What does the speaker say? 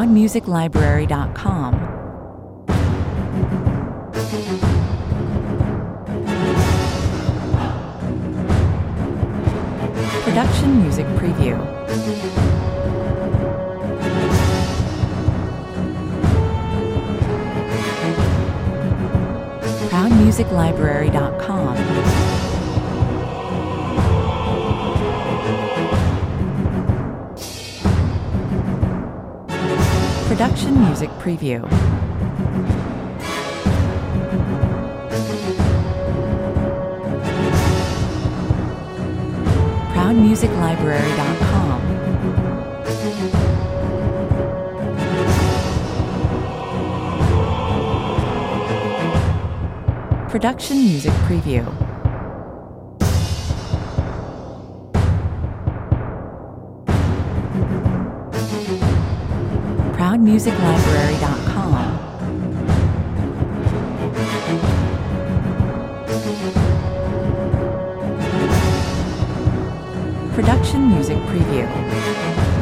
ProudMusicLibrary.com. Production Music Preview. ProudMusicLibrary.com. Production Music Preview. ProudMusicLibrary.com. Production Music Preview. ProudMusicLibrary.com. Production Music Preview.